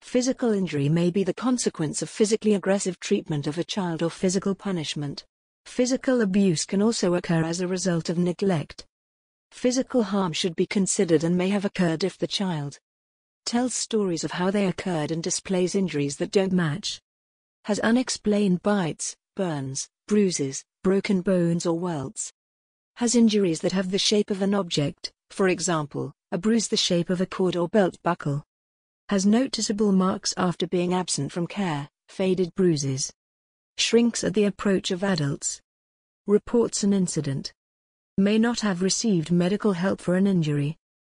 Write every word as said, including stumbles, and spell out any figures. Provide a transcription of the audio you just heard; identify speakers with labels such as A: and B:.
A: Physical injury may be the consequence of physically aggressive treatment of a child or physical punishment. Physical abuse can also occur as a result of neglect. Physical harm should be considered and may have occurred if the child tells stories of how they occurred and displays injuries that don't match. Has unexplained bites, burns, bruises, broken bones or welts. Has injuries that have the shape of an object, for example, a bruise the shape of a cord or belt buckle. Has noticeable marks after being absent from care, faded bruises. Shrinks at the approach of adults. Reports an incident. May not have received medical help for an injury.